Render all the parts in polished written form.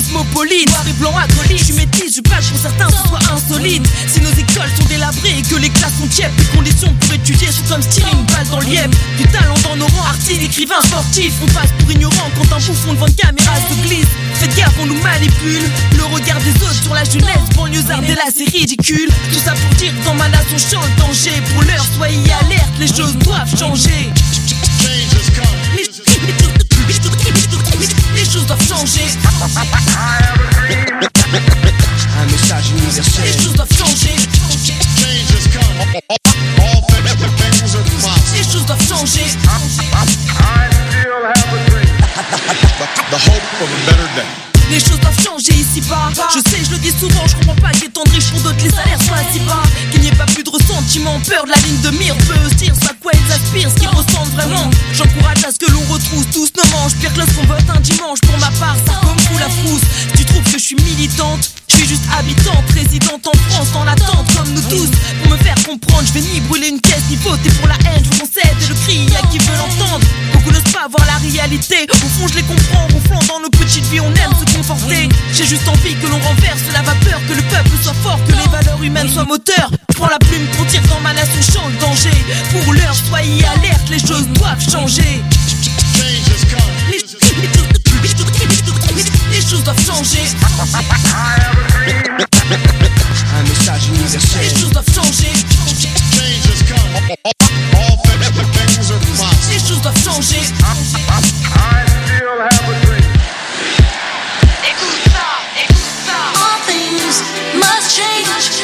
cosmopolite, noir et blanc acolyte. Je suis métisse, je passe pour certains, ce soit insolite. Si nos écoles sont délabrées et que les classes sont tièdes, les conditions pour étudier sont comme se tirer une balle dans l'IEP. Du talent dans nos rangs, artistes, écrivains, sportifs. On passe pour ignorants quand un bouffon devant une caméra se glisse. Faites gaffe, on nous manipule. Le regard des autres sur la jeunesse, banlieusarde et là c'est ridicule. Tout ça pour dire que dans ma nation chante le danger. Pour l'heure, soyez alerte, les choses doivent changer. Les choses doivent changer. Un message universel. Les choses doivent changer. Les choses doivent changer. The hope of a better day. Les choses doivent changer ici-bas. Je sais, je le dis souvent, je comprends pas qu'étant riche pour d'autres les salaires soient si bas. Qu'il n'y ait pas plus de ressentiment, peur de la ligne de mire. Peu se dire à quoi ils aspirent, ce qu'ils ressentent vraiment. J'encourage à ce que l'on retrouve tous nos manches. Pire que lorsqu'on vote un dimanche, pour ma part, ça comme fou la frousse. Si tu trouves que je suis militante, je suis juste habitante, résidente en France, dans l'attente comme nous tous. Pour me faire comprendre, je vais ni brûler une caisse, ni voter pour la haine. Je concède et le cri à qui veut l'entendre. Beaucoup n'osent pas voir la réalité. Au fond, je les comprends, ronflant dans nos petites vies, on aime se conforter. J'ai juste envie que l'on renverse la vapeur, que le peuple soit fort, que les valeurs humaines soient moteurs. Je prends la plume pour dire dans ma nation chante le danger. Pour l'heure, soyez alerte, les choses doivent changer. Les choses doivent changer. Un message universel. Les choses doivent changer. Les choses doivent changer. Écoute ça, écoute ça. All things must change.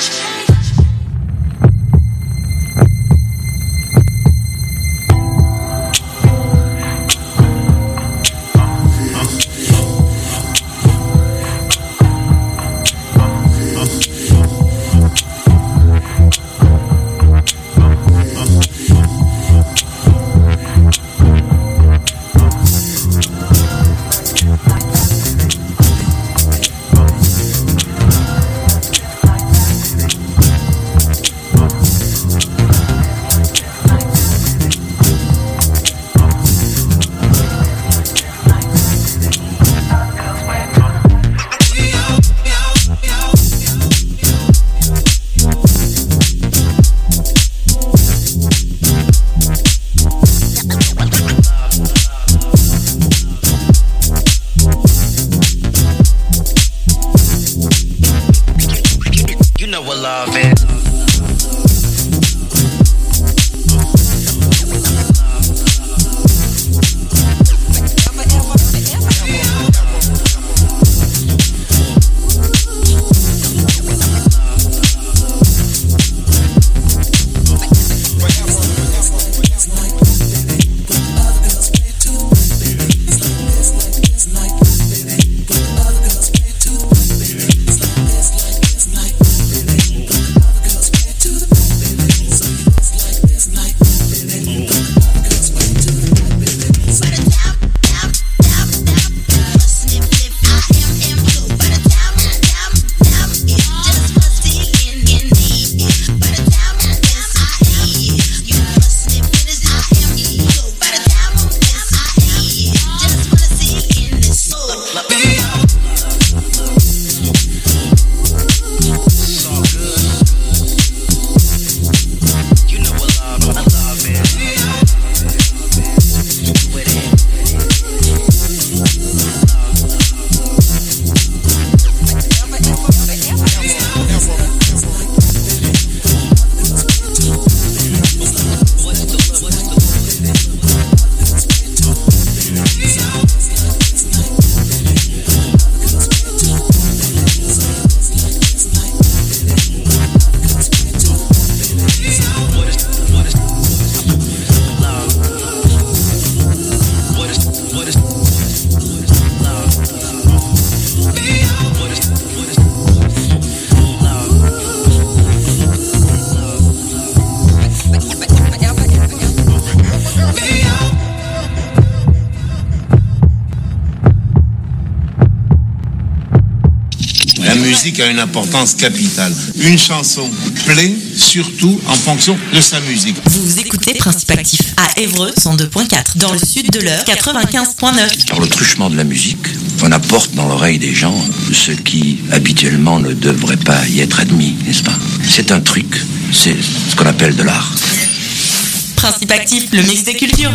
La musique a une importance capitale. Une chanson plaît surtout en fonction de sa musique. Vous écoutez Principe Actif à Évreux 102.4, dans le sud de l'Eure 95.9. Car le truchement de la musique On apporte dans l'oreille des gens ce qui habituellement ne devrait pas y être admis, n'est-ce pas? C'est un truc, c'est ce qu'on appelle de l'art. Principe actif, le mix des cultures.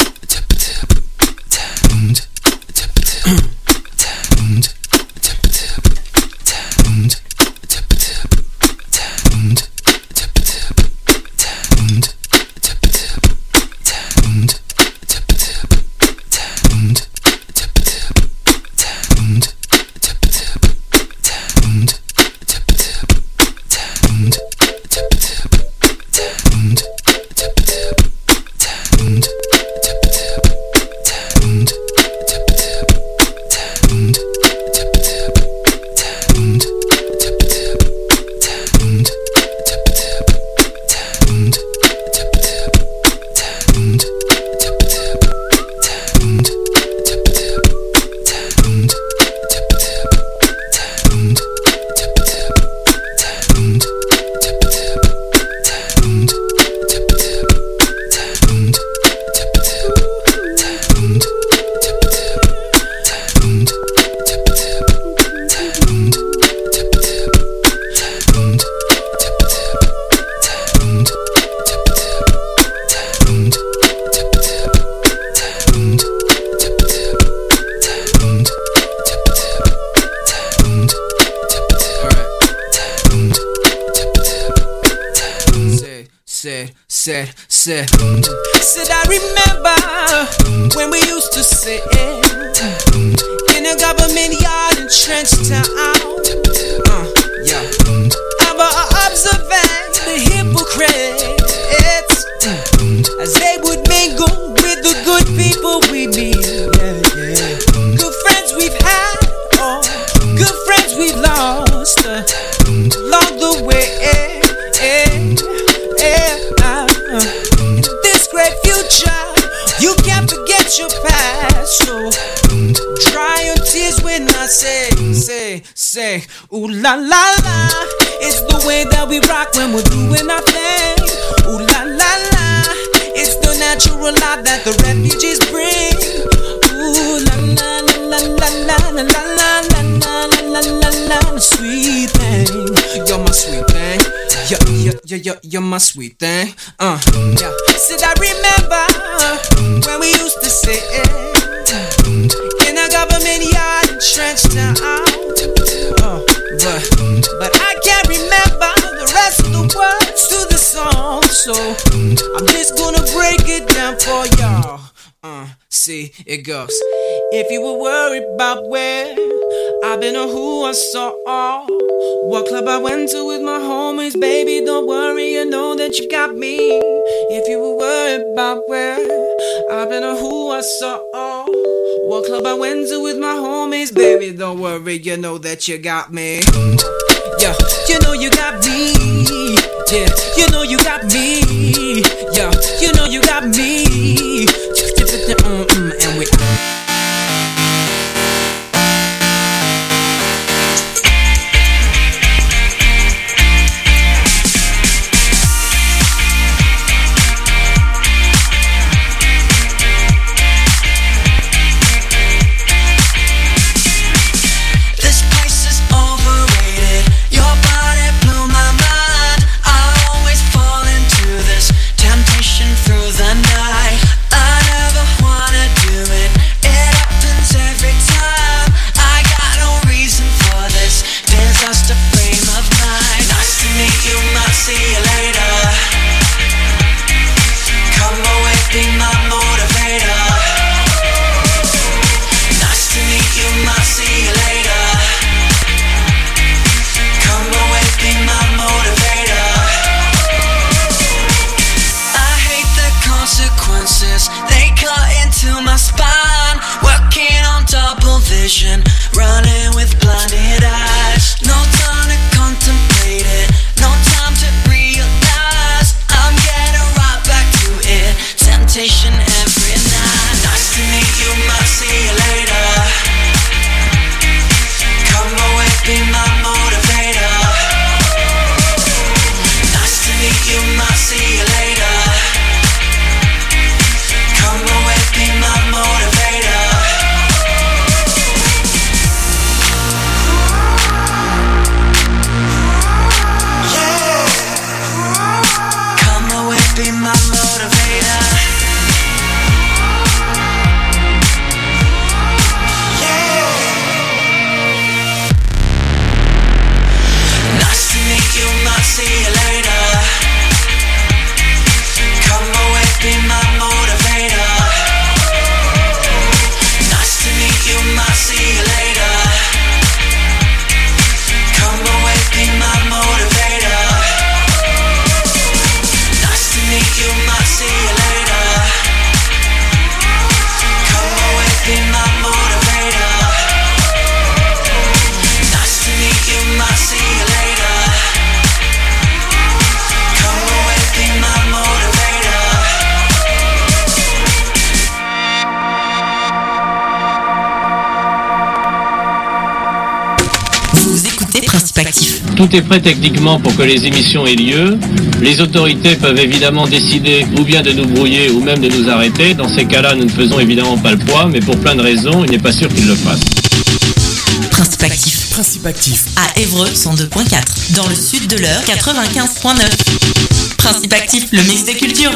Said I remember when we used to sit in a government yard in Trenchtown. Observing the hypocrites as they would mingle with the good people we meet. Good friends we've had, or good friends we've lost along the way. You can't forget your past, so dry your tears when I say, ooh la la la. It's the way that we rock when we're doing our thing. Ooh la la la. It's the natural life that the refugees bring. Ooh la la la la la la la la la la la la la. Sweet thing, you're my sweet thing. You're my sweet thing. Yeah. Said I remember when we used to sit in a government yard in Trenchtown. But I can't remember the rest of the words to the song, so I'm just gonna break it down for y'all. See, it goes. If you were worried about where I've been or who I saw, what club I went to with my homies, baby, don't worry, you know that you got me. If you were worried about where I've been or who I saw, what club I went to with my homies, baby, don't worry, you know that you got me. Yeah, you know you got me. Yeah, you know you got me. Yeah, you know you got me. And we through the night. I never wanna do it. Principe actif. Tout est prêt techniquement pour que les émissions aient lieu. Les autorités peuvent évidemment décider ou bien de nous brouiller ou même de nous arrêter. Dans ces cas-là, nous ne faisons évidemment pas le poids, mais pour plein de raisons, il n'est pas sûr qu'ils le fassent. Principe actif. Principe actif. À Évreux 102.4. Dans le sud de l'Eure 95.9. Principe actif, le mix des cultures.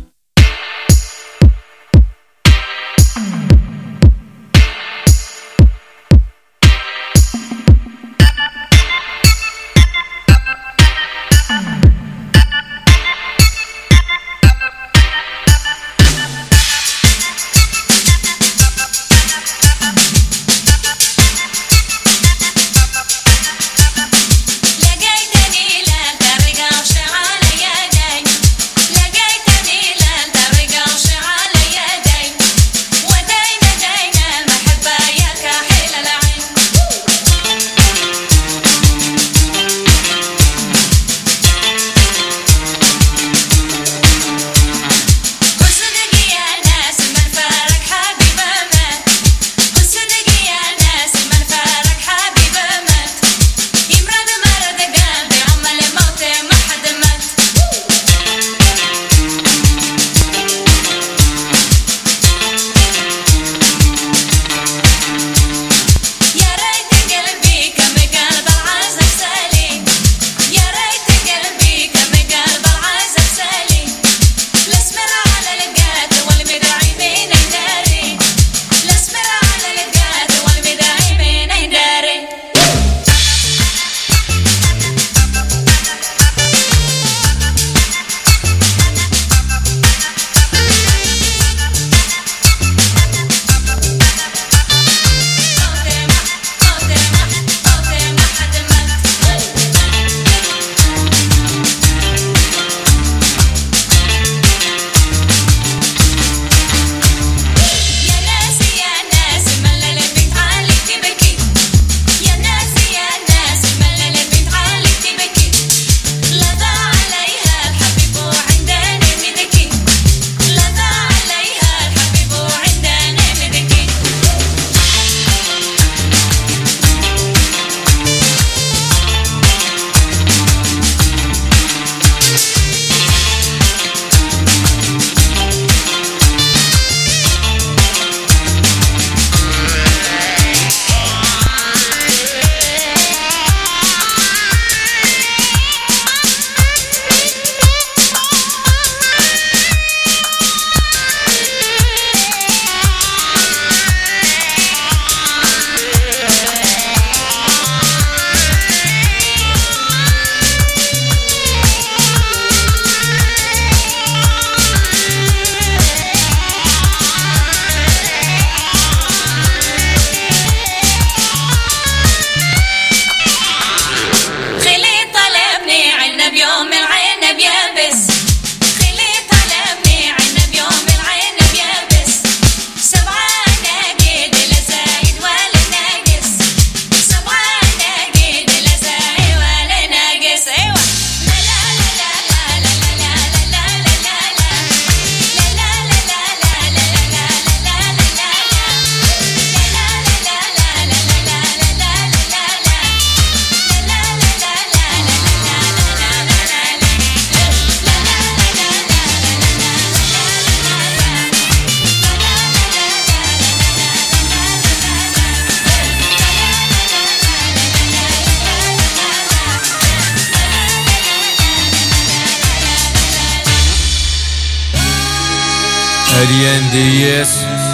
LINDIS,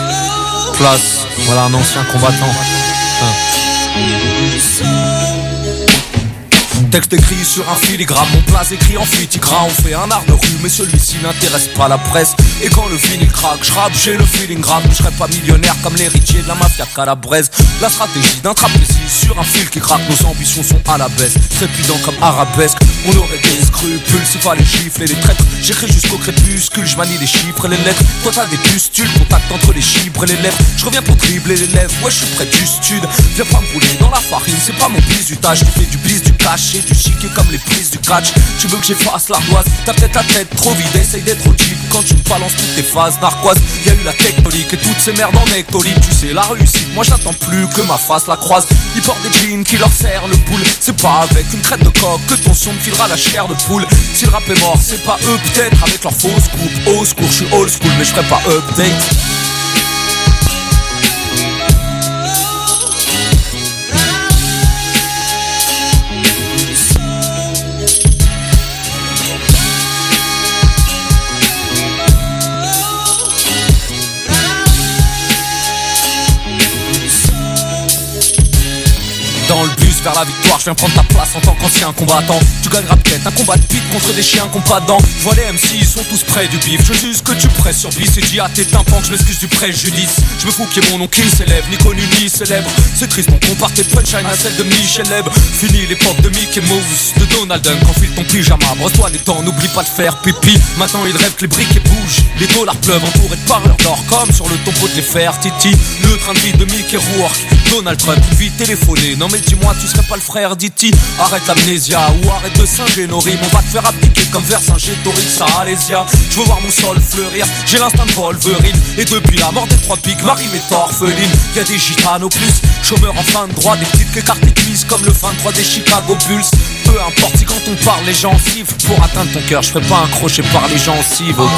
place, voilà un ancien combattant. Texte écrit sur un filigrane, mon place écrit en filigrane. On fait un art de rue, mais celui-ci n'intéresse pas la presse. Et quand le vinyle craque, j'rappe, j'ai le feeling grave. Je serai pas millionnaire comme l'héritier de la mafia calabraise. La stratégie d'un trapéziste sur un fil qui craque. Nos ambitions sont à la baisse, trépidant comme arabesque. On aurait des scrupules s'il fallait gifler les traîtres. J'écris jusqu'au crépuscule, je manie les chiffres et les lettres. Toi t'as des pustules, contact entre les chiffres et les lèvres. Je reviens pour tripler les lèvres, ouais je suis près du stud. Viens pas me rouler dans la farine, c'est pas mon bizutage. Je fais du bis, du cash et du chic comme les prises du catch. Tu veux que j'efface l'ardoise, t'as peut-être la tête trop vide. Essaye d'être deep quand tu me balances toutes tes phases narquoises. Y'a eu la tectonique et toutes ces merdes en ectolique. Tu sais la réussite, moi j'attends plus plus que ma face la croise. Ils portent des jeans qui leur serrent le poule. C'est pas avec une crête de coq que ton son me filera la chair de poule. Si le rap est mort, c'est pas eux, peut-être avec leur fausse coupe. Au secours, je suis old school, mais je ferai pas update. Dans le bus vers la victoire, je viens prendre ta place en tant qu'ancien combattant. Tu gagneras peut-être un combat de pite contre des chiens qu'on pas dents. Je vois les MC, ils sont tous près du bif. Je juge que tu presses sur bis et dis à tes tympans que je m'excuse du préjudice. Je me fous qu'il y ait mon nom qui s'élève, ni connu ni célèbre. C'est triste, on compare tes punchlines à celle de Michel Leb. Fini l'époque de Mickey Mouse, de Donald Duck. Enfile ton pyjama, brosse-toi les dents, n'oublie pas de faire pipi. Maintenant il rêve que les briquets bougent, les dollars pleuvent entourés de parleurs d'or. Comme sur le tombeau de les faire Titi. Le train de vie de Mickey Rourke, Donald Trump, une vie téléphonée. Non mais dis-moi, tu serais pas le frère d'E.T. Arrête l'amnésia ou arrête de singer nos rimes. On va te faire abdiquer comme Vercingétorix à Alésia. Je veux voir mon sol fleurir, j'ai l'instinct de Wolverine. Et depuis la mort des trois pics, Marie m'est orpheline. Y'a des gitanes au plus, chômeurs en fin de droit. Des petites qu'écartent et cuisses comme le 23 des Chicago Bulls. Peu importe si quand on parle les gens sifflent. Pour atteindre ton cœur, je ferai pas un crochet par les gencives, ok?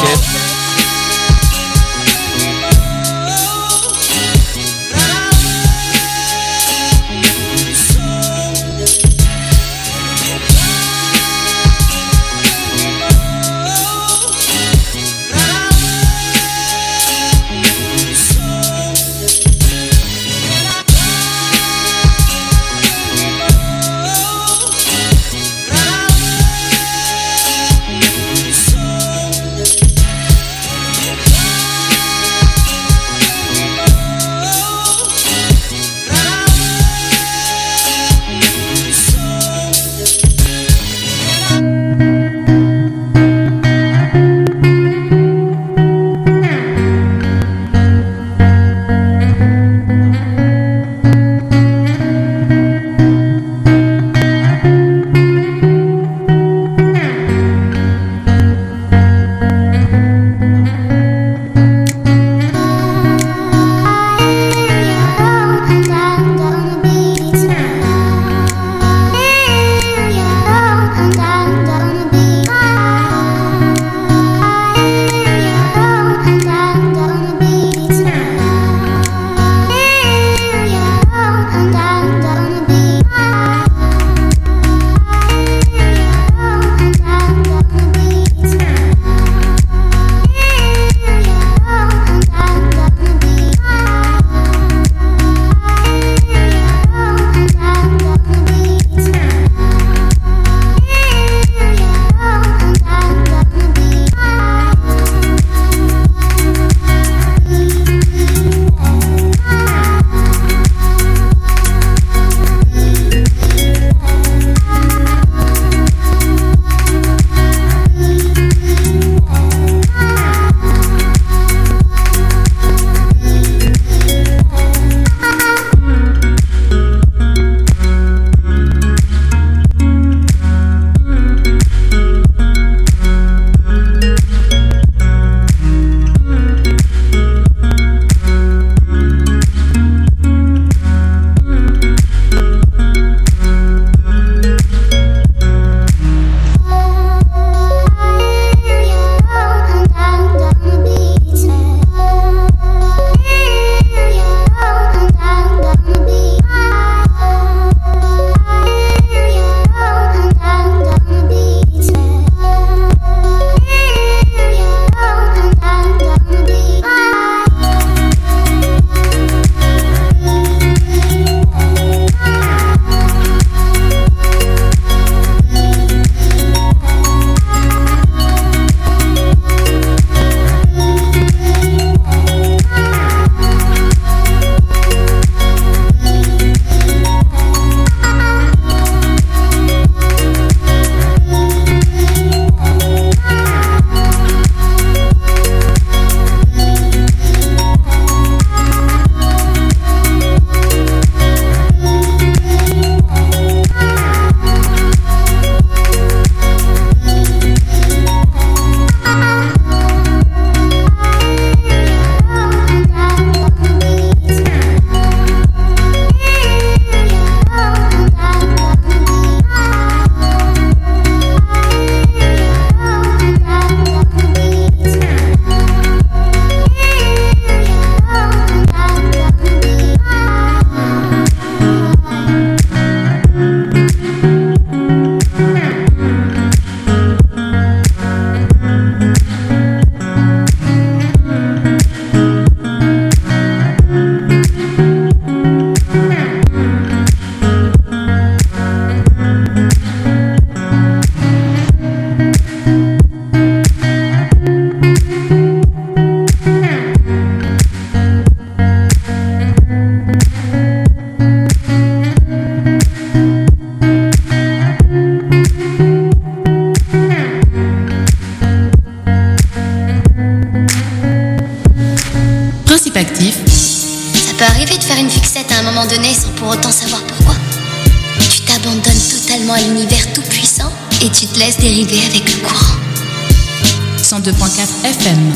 pour autant savoir pourquoi. Tu t'abandonnes totalement à l'univers tout-puissant et tu te laisses dériver avec le courant. 102.4 FM.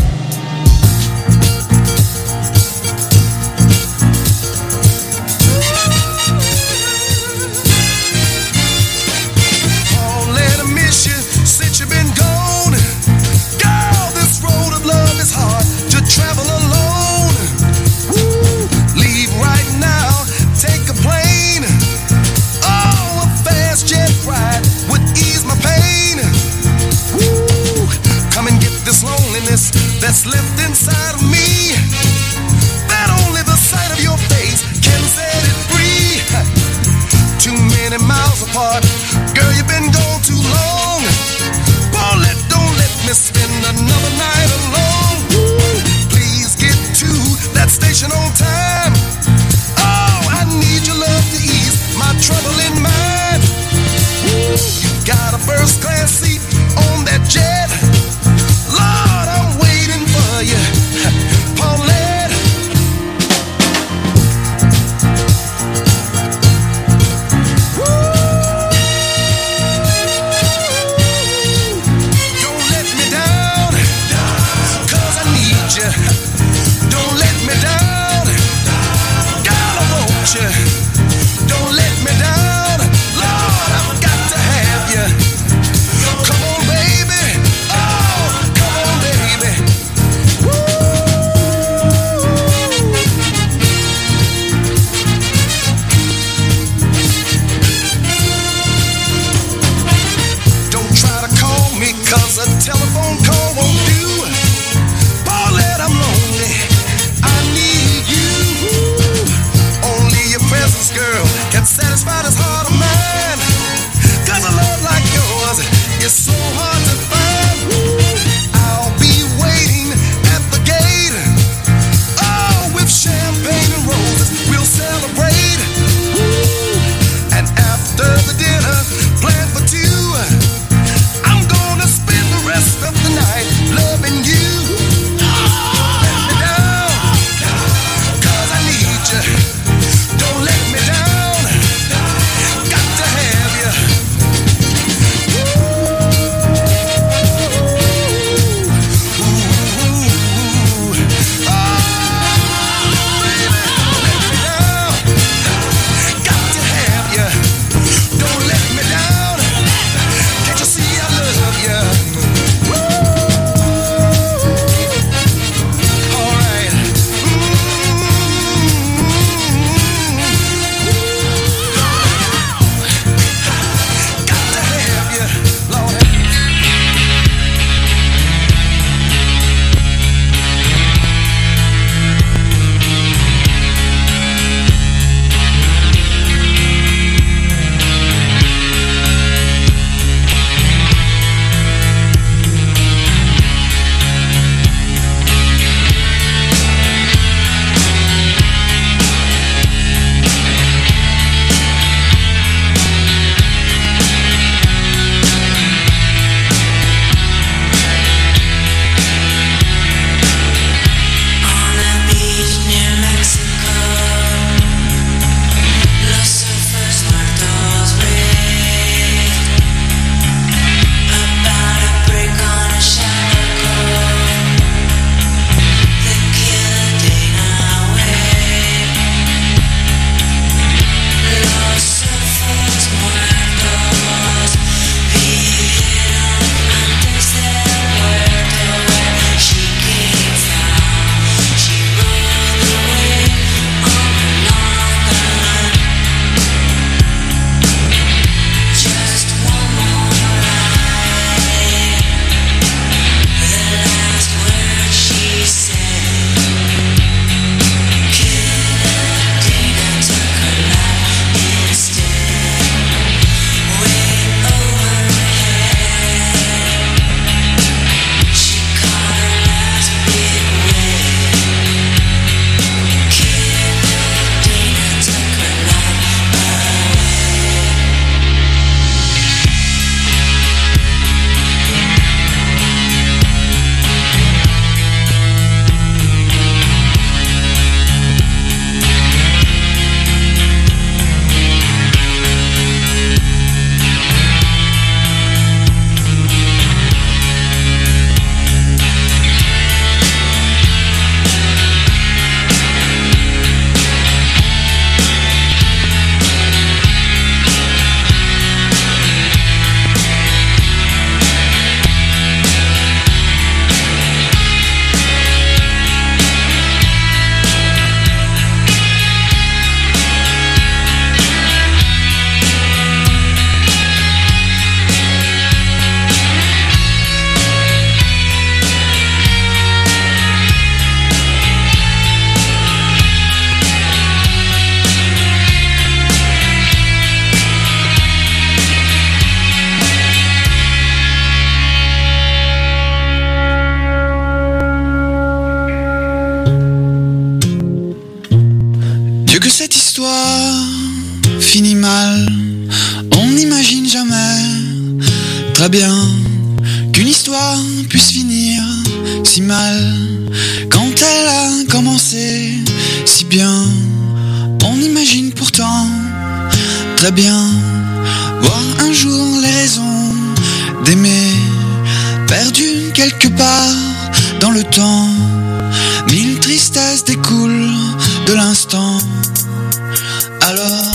Travel alone. Woo. Leave right now. Take a plane. Oh, a fast jet ride would ease my pain. Woo. Come and get this loneliness that's left inside of me. That only the sight of your face can set it free. Too many miles apart. Girl, you've been gone too long. Paulette, don't let me spend another night alone. That station on time. Oh, I need your love to ease my troubling mind. Woo, you got a first class seat on that jet. Lord, I'm waiting for you, Paulette. Woo, don't let me down, 'cause I need you. Don't let me down, God, I want you. Don't let me down, Lord, I've got to have you. Come on, baby, oh, come on, baby. Don't try to call me, 'cause a telephone call won't do. Paulette, I'm lonely. I need you. Only your presence, girl, can satisfy this heart of mine. 'Cause a love like yours is so hard to find. I'll be waiting at the gate. Oh, with champagne and roses, we'll celebrate. And after the dinner, planned for two, I'm gonna spend the rest of the night bien qu'une histoire puisse finir si mal quand elle a commencé si bien. On imagine pourtant très bien voir un jour les raisons d'aimer perdues quelque part dans le temps. Mille tristesses découlent de l'instant. Alors,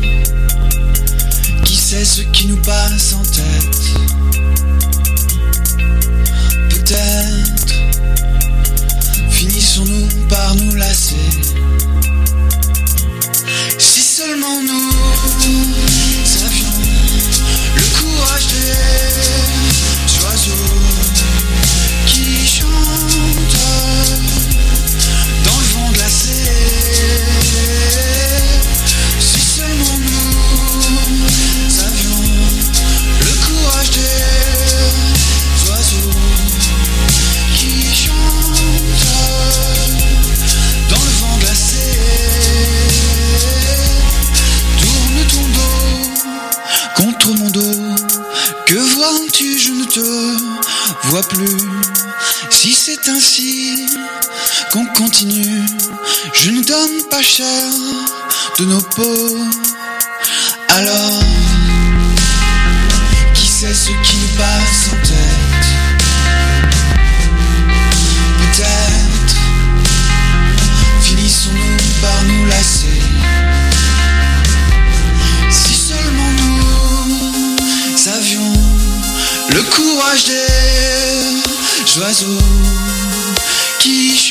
qui sait ce qui nous passe en tête? Peut-être finissons-nous par nous lasser. Si seulement nous avions le courage des oiseaux qui chantent dans le vent glacé. Si seulement nous avions le courage des oiseaux qui chantent dans le vent glacé. Tourne ton dos contre mon dos. Que vois-tu, je ne te vois plus. Si c'est ainsi qu'on continue, je ne donne pas cher de nos peaux. Alors, qui sait ce qui nous passe en tête? Peut-être finissons-nous par nous lasser. Si seulement nous avions le courage des oiseaux qui